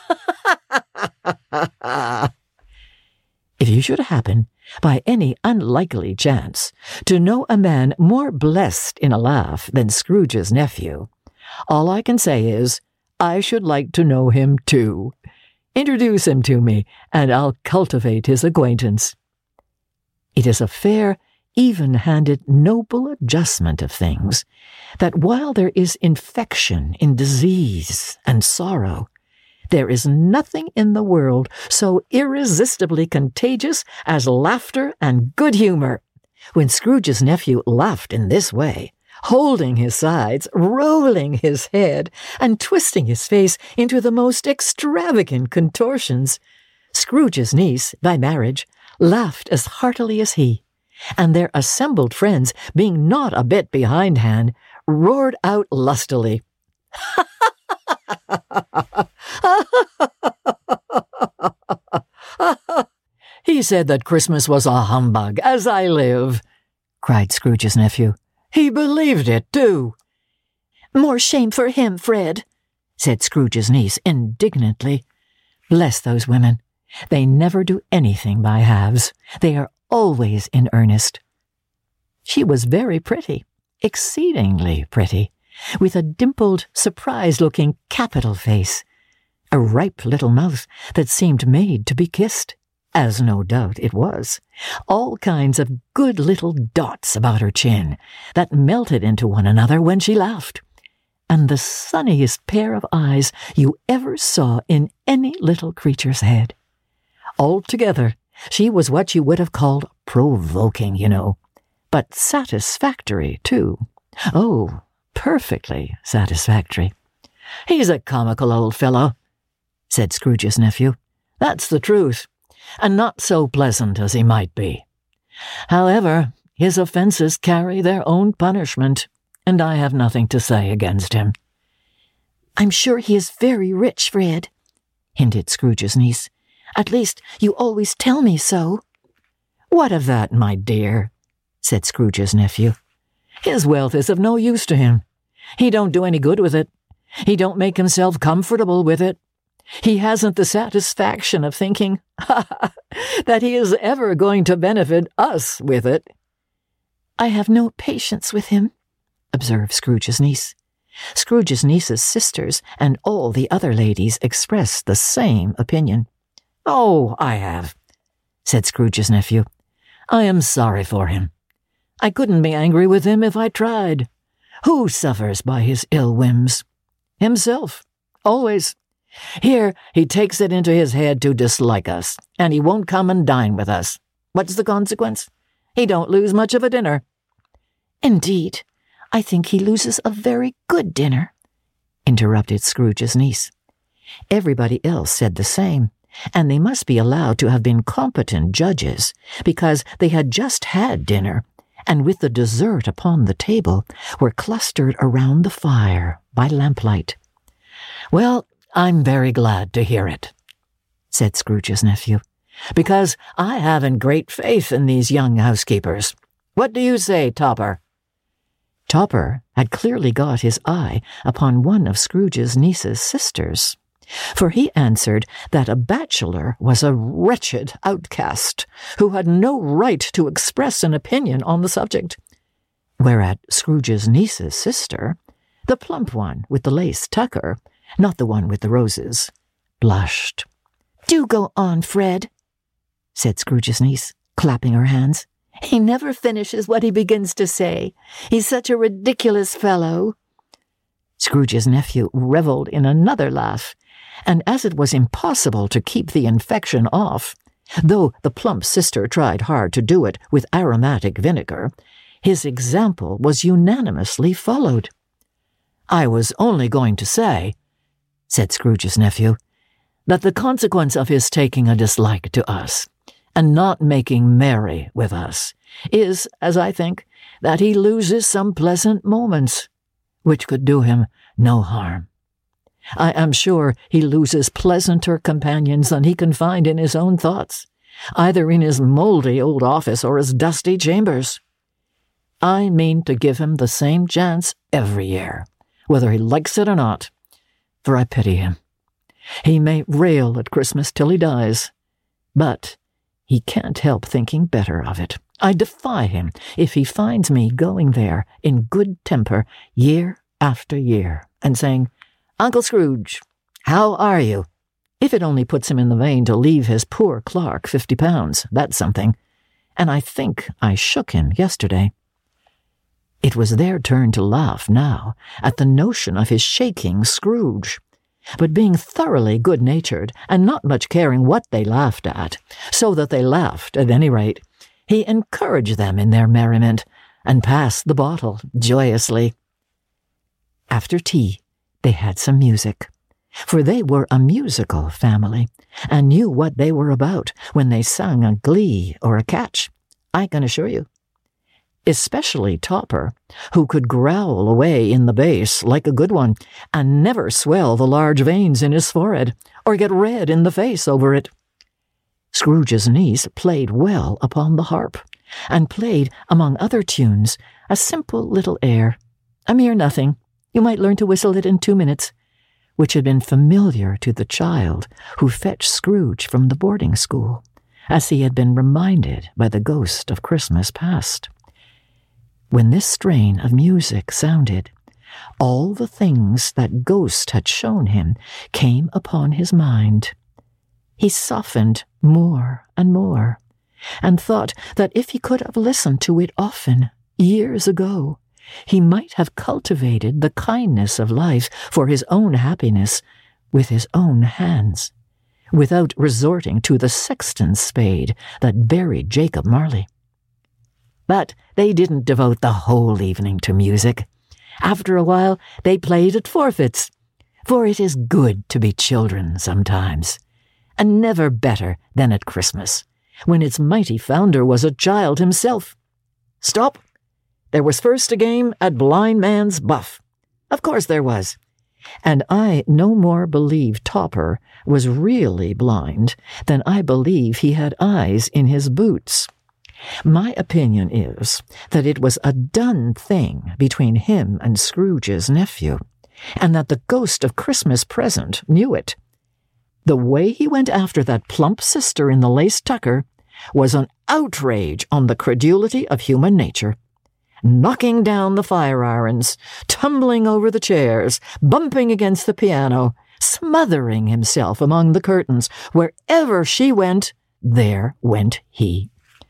Speaker 2: If you should happen, by any unlikely chance, to know a man more blessed in a laugh than Scrooge's nephew, all I can say is, I should like to know him too. Introduce him to me, and I'll cultivate his acquaintance. It is a fair, even-handed, noble adjustment of things, that while there is infection in disease and sorrow, there is nothing in the world so irresistibly contagious as laughter and good humor. When Scrooge's nephew laughed in this way, holding his sides, rolling his head, and twisting his face into the most extravagant contortions, Scrooge's niece, by marriage, laughed as heartily as he, and their assembled friends, being not a bit behindhand, roared out lustily, "He said that Christmas was a humbug, as I live," cried Scrooge's nephew. "He believed it, too." "More shame for him, Fred," said Scrooge's niece indignantly. Bless those women. They never do anything by halves. They are always in earnest. She was very pretty, exceedingly pretty, with a dimpled, surprised-looking capital face, a ripe little mouth that seemed made to be kissed, as no doubt it was, all kinds of good little dots about her chin that melted into one another when she laughed, and the sunniest pair of eyes you ever saw in any little creature's head. Altogether, she was what you would have called provoking, you know, but satisfactory, too. Oh, perfectly satisfactory. "He's a comical old fellow," said Scrooge's nephew. "That's the truth, and not so pleasant as he might be. However, his offences carry their own punishment, and I have nothing to say against him." "I'm sure he is very rich, Fred," hinted Scrooge's niece. "At least, you always tell me so." "What of that, my dear?" said Scrooge's nephew. "His wealth is of no use to him. He don't do any good with it. He don't make himself comfortable with it. He hasn't the satisfaction of thinking, ha ha, that he is ever going to benefit us with it." "I have no patience with him," observed Scrooge's niece. Scrooge's niece's sisters and all the other ladies expressed the same opinion. "Oh, I have," said Scrooge's nephew. "I am sorry for him. I couldn't be angry with him if I tried. Who suffers by his ill whims? Himself, always. Here he takes it into his head to dislike us, and he won't come and dine with us. What's the consequence? He don't lose much of a dinner." "Indeed, I think he loses a very good dinner," interrupted Scrooge's niece. Everybody else said the same, and they must be allowed to have been competent judges, because they had just had dinner, and with the dessert upon the table, were clustered around the fire by lamplight. "Well, I'm very glad to hear it," said Scrooge's nephew, "because I haven't great faith in these young housekeepers. What do you say, Topper?" Topper had clearly got his eye upon one of Scrooge's niece's sisters, for he answered that a bachelor was a wretched outcast who had no right to express an opinion on the subject, whereat Scrooge's niece's sister, the plump one with the lace tucker, not the one with the roses, blushed. "Do go on, Fred," said Scrooge's niece, clapping her hands. "He never finishes what he begins to say. He's such a ridiculous fellow." Scrooge's nephew revelled in another laugh, and as it was impossible to keep the infection off, though the plump sister tried hard to do it with aromatic vinegar, his example was unanimously followed. "I was only going to say," said Scrooge's nephew, "that the consequence of his taking a dislike to us, and not making merry with us, is, as I think, that he loses some pleasant moments, which could do him no harm. I am sure he loses pleasanter companions than he can find in his own thoughts, either in his mouldy old office or his dusty chambers. I mean to give him the same chance every year, whether he likes it or not, for I pity him. He may rail at Christmas till he dies, but he can't help thinking better of it. I defy him if he finds me going there in good temper year after year and saying, 'Uncle Scrooge, how are you?' If it only puts him in the vein to leave his poor clerk fifty pounds, that's something, and I think I shook him yesterday." It was their turn to laugh now at the notion of his shaking Scrooge. But being thoroughly good-natured and not much caring what they laughed at, so that they laughed at any rate, he encouraged them in their merriment and passed the bottle joyously. After tea, they had some music, for they were a musical family and knew what they were about when they sang a glee or a catch, I can assure you. Especially Topper, who could growl away in the bass like a good one and never swell the large veins in his forehead or get red in the face over it. Scrooge's niece played well upon the harp, and played, among other tunes, a simple little air, a mere nothing, you might learn to whistle it in two minutes, which had been familiar to the child who fetched Scrooge from the boarding school, as he had been reminded by the ghost of Christmas past. When this strain of music sounded, all the things that ghost had shown him came upon his mind. He softened more and more, and thought that if he could have listened to it often, years ago, he might have cultivated the kindness of life for his own happiness with his own hands, without resorting to the sexton's spade that buried Jacob Marley. But they didn't devote the whole evening to music. After a while, they played at forfeits, for it is good to be children sometimes, and never better than at Christmas, when its mighty founder was a child himself. Stop! There was first a game at Blind Man's Buff. Of course there was. And I no more believe Topper was really blind than I believe he had eyes in his boots. My opinion is that it was a done thing between him and Scrooge's nephew, and that the ghost of Christmas present knew it. The way he went after that plump sister in the lace tucker was an outrage on the credulity of human nature. Knocking down the fire irons, tumbling over the chairs, bumping against the piano, smothering himself among the curtains. Wherever she went, there went he.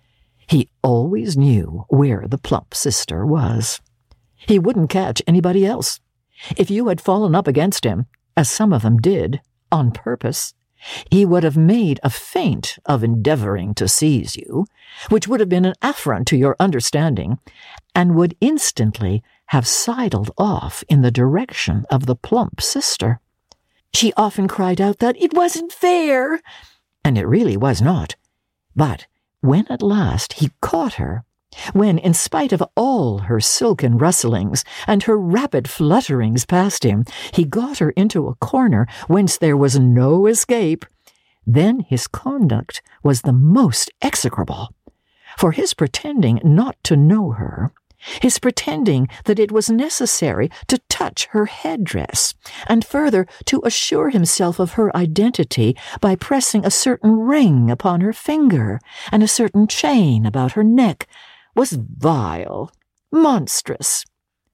Speaker 2: He always knew where the plump sister was. He wouldn't catch anybody else. If you had fallen up against him, as some of them did, on purpose, he would have made a feint of endeavoring to seize you, which would have been an affront to your understanding, and would instantly have sidled off in the direction of the plump sister. She often cried out that it wasn't fair, and it really was not. But when at last he caught her, when, in spite of all her silken rustlings and her rapid flutterings past him, he got her into a corner whence there was no escape, then his conduct was the most execrable. For his pretending not to know her, his pretending that it was necessary to touch her headdress, and further to assure himself of her identity by pressing a certain ring upon her finger and a certain chain about her neck, was vile, monstrous.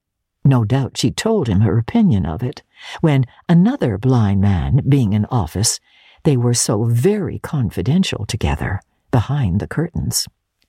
Speaker 2: No doubt she told him her opinion of it, when, another blind man being in office, they were so very confidential together behind the curtains.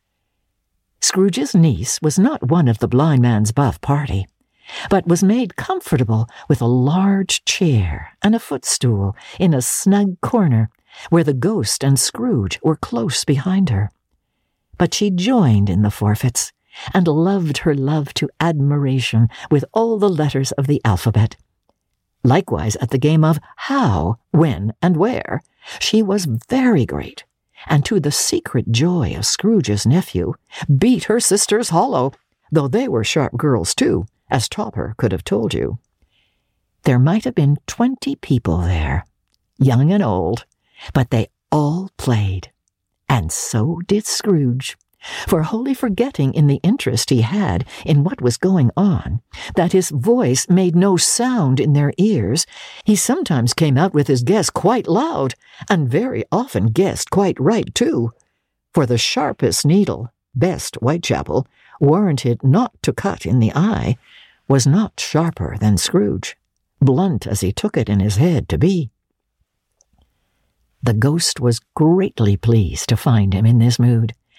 Speaker 2: Scrooge's niece was not one of the Blind Man's Buff party, but was made comfortable with a large chair and a footstool in a snug corner where the ghost and Scrooge were close behind her. But she joined in the forfeits, and loved her love to admiration with all the letters of the alphabet. Likewise at the game of how, when, and where, she was very great, and to the secret joy of Scrooge's nephew, beat her sisters hollow, though they were sharp girls too, as Topper could have told you. There might have been twenty people there, young and old, but they all played. And so did Scrooge, for wholly forgetting in the interest he had in what was going on, that his voice made no sound in their ears, he sometimes came out with his guess quite loud, and very often guessed quite right too, for the sharpest needle, best Whitechapel, warranted not to cut in the eye, was not sharper than Scrooge, blunt as he took it in his head to be. The ghost was greatly pleased to find him in this mood,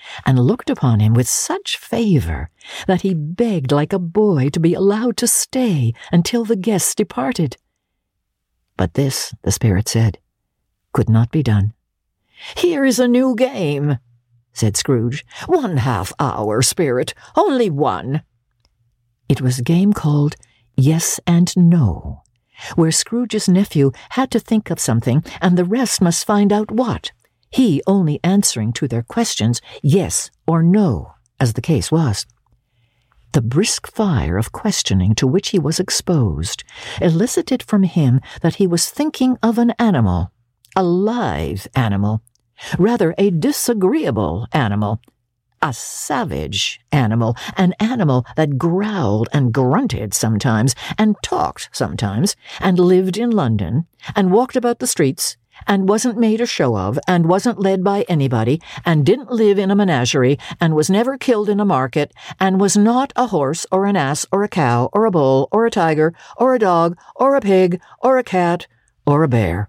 Speaker 2: and looked upon him with such favor that he begged like a boy to be allowed to stay until the guests departed. But this, the spirit said, could not be done. "Here is a new game," said Scrooge. "One half hour, spirit, only one." It was a game called Yes and No, where Scrooge's nephew had to think of something and the rest must find out what, he only answering to their questions yes or no, as the case was. The brisk fire of questioning to which he was exposed elicited from him that he was thinking of an animal, a live animal, rather a disagreeable animal, a savage animal, an animal that growled and grunted sometimes, and talked sometimes, and lived in London, and walked about the streets, and wasn't made a show of, and wasn't led by anybody, and didn't live in a menagerie, and was never killed in a market, and was not a horse, or an ass, or a cow, or a bull, or a tiger, or a dog, or a pig, or a cat, or a bear.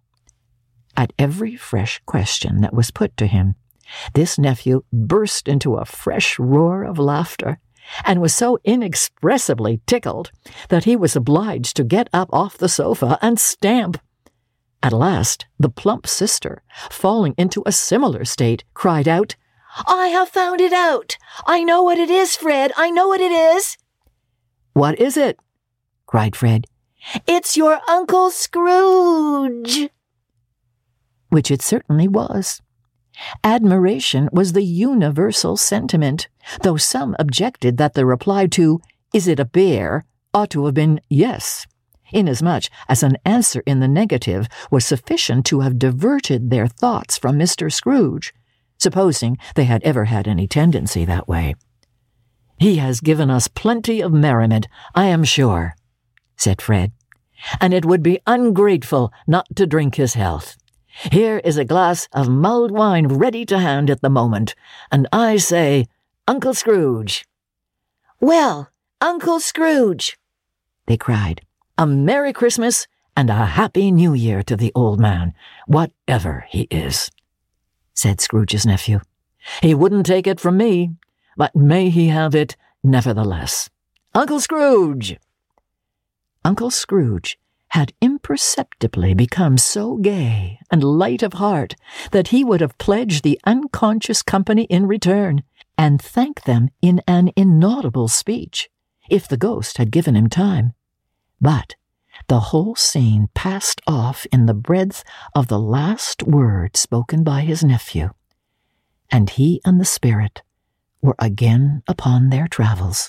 Speaker 2: At every fresh question that was put to him, this nephew burst into a fresh roar of laughter, and was so inexpressibly tickled that he was obliged to get up off the sofa and stamp. At last, the plump sister, falling into a similar state, cried out, "I have found it out! I know what it is, Fred! I know what it is!" "What is it?" cried Fred. "It's your Uncle Scrooge!" Which it certainly was. Admiration was the universal sentiment, though some objected that the reply to, "Is it a bear?" ought to have been yes, inasmuch as an answer in the negative was sufficient to have diverted their thoughts from Mister Scrooge, supposing they had ever had any tendency that way. "He has given us plenty of merriment, I am sure," said Fred, "and it would be ungrateful not to drink his health. Here is a glass of mulled wine ready to hand at the moment, and I say, Uncle Scrooge." "Well, Uncle Scrooge," they cried, "a Merry Christmas and a Happy New Year to the old man, whatever he is," said Scrooge's nephew. "He wouldn't take it from me, but may he have it nevertheless. Uncle Scrooge!" Uncle Scrooge had imperceptibly become so gay and light of heart that he would have pledged the unconscious company in return, and thanked them in an inaudible speech, if the ghost had given him time. But the whole scene passed off in the breadth of the last word spoken by his nephew, and he and the spirit were again upon their travels.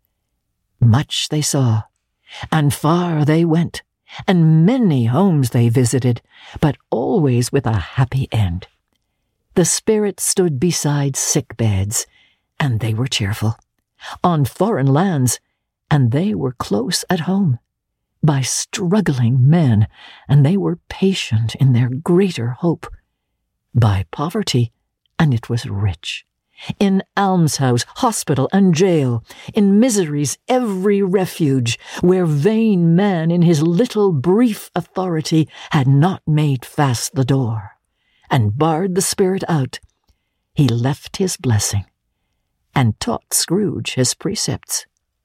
Speaker 2: Much they saw, and far they went, and many homes they visited, but always with a happy end. The spirit stood beside sick beds, and they were cheerful, on foreign lands, and they were close at home, by struggling men, and they were patient in their greater hope, by poverty, and it was rich, in almshouse, hospital, and jail, in misery's every refuge, where vain man in his little brief authority had not made fast the door, and barred the spirit out, he left his blessing, and taught Scrooge his precepts.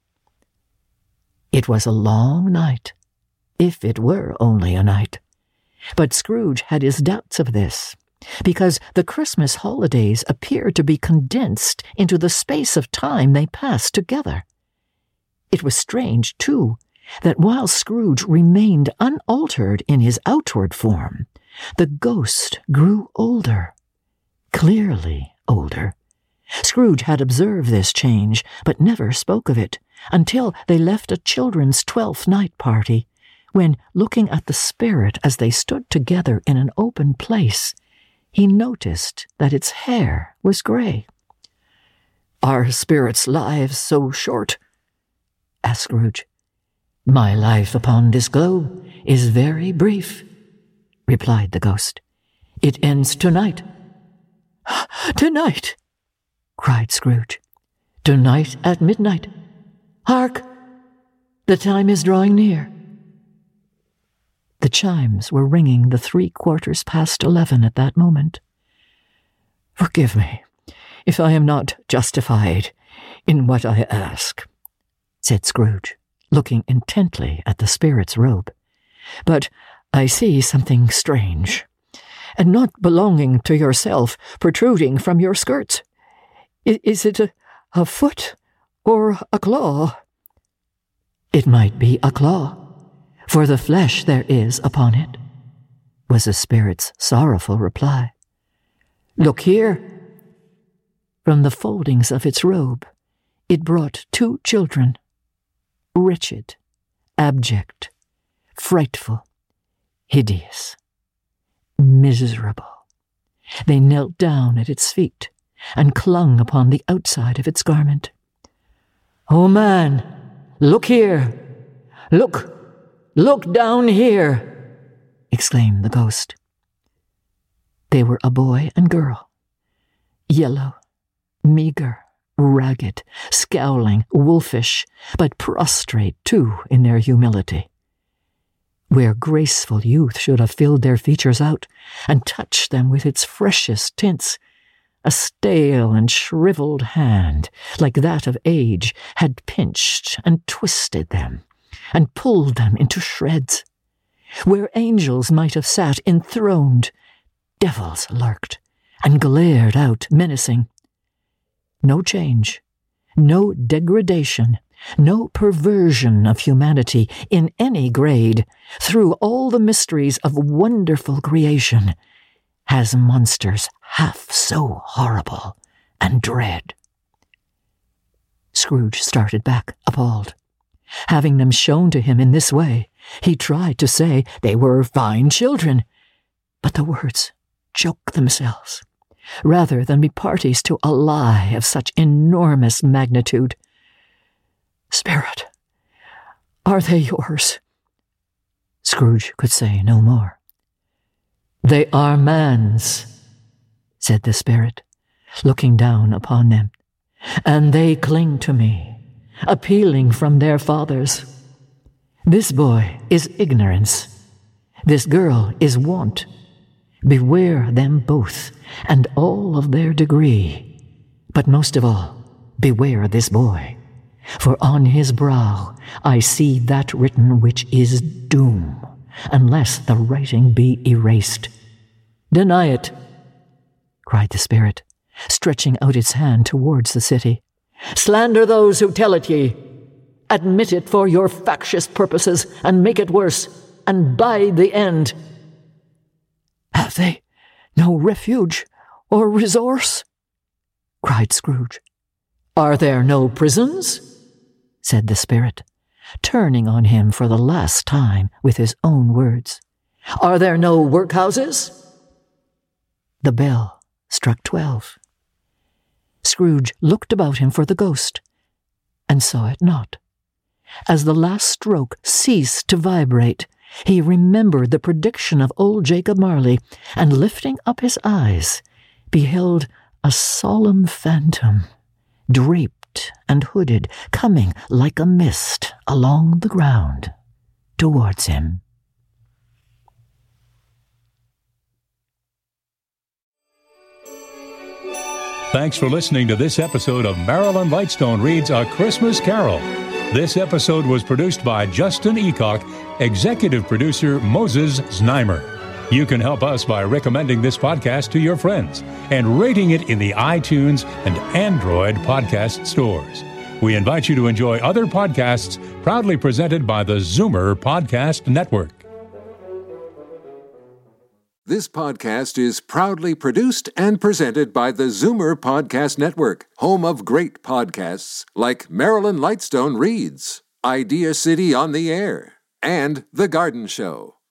Speaker 2: It was a long night, if it were only a night, but Scrooge had his doubts of this, because the Christmas holidays appeared to be condensed into the space of time they passed together. It was strange, too, that while Scrooge remained unaltered in his outward form, the ghost grew older, clearly older. Scrooge had observed this change, but never spoke of it, until they left a children's Twelfth Night party, when, looking at the spirit as they stood together in an open place, he noticed that its hair was grey. "Are spirits' lives so short?" asked Scrooge. "My life upon this globe is very brief," replied the ghost. "It ends tonight." "Tonight!" cried Scrooge. "Tonight at midnight. Hark! The time is drawing near." The chimes were ringing the three quarters past eleven at that moment. "Forgive me, if I am not justified in what I ask," said Scrooge, looking intently at the spirit's robe. "But I see something strange, and not belonging to yourself, protruding from your skirts. I- is it a, a foot or a claw?" "It might be a claw, for the flesh there is upon it," was the spirit's sorrowful reply. "Look here." From the foldings of its robe, it brought two children, wretched, abject, frightful, hideous, miserable. They knelt down at its feet and clung upon the outside of its garment. "Oh man, look here! Look! Look down here!" exclaimed the ghost. They were a boy and girl, yellow, meager, ragged, scowling, wolfish, but prostrate too in their humility. Where graceful youth should have filled their features out and touched them with its freshest tints, a stale and shriveled hand, like that of age, had pinched and twisted them, and pulled them into shreds. Where angels might have sat enthroned, devils lurked, and glared out menacing. No change, no degradation, no perversion of humanity in any grade, through all the mysteries of wonderful creation, has monsters half so horrible and dread. Scrooge started back, appalled. Having them shown to him in this way, he tried to say they were fine children, but the words choke themselves, rather than be parties to a lie of such enormous magnitude. "Spirit, are they yours?" Scrooge could say no more. "They are man's," said the spirit, looking down upon them, "and they cling to me, appealing from their fathers. This boy is ignorance, this girl is want. Beware them both, and all of their degree. But most of all, beware this boy, for on his brow I see that written which is doom, unless the writing be erased. Deny it," cried the spirit, stretching out its hand towards the city. "Slander those who tell it ye. Admit it for your factious purposes, and make it worse, and bide the end." "Have they no refuge or resource?" cried Scrooge. "Are there no prisons?" said the spirit, turning on him for the last time with his own words. "Are there no workhouses?" The bell struck twelve. Scrooge looked about him for the ghost, and saw it not. As the last stroke ceased to vibrate, he remembered the prediction of old Jacob Marley, and lifting up his eyes, beheld a solemn phantom, draped and hooded, coming like a mist along the ground towards him.
Speaker 1: Thanks for listening to this episode of Marilyn Lightstone Reads A Christmas Carol. This episode was produced by Justin Eacock, executive producer Moses Znaimer. You can help us by recommending this podcast to your friends and rating it in the iTunes and Android podcast stores. We invite you to enjoy other podcasts proudly presented by the Zoomer Podcast Network.
Speaker 3: This podcast is proudly produced and presented by the Zoomer Podcast Network, home of great podcasts like Marilyn Lightstone Reads, Idea City on the Air, and The Garden Show.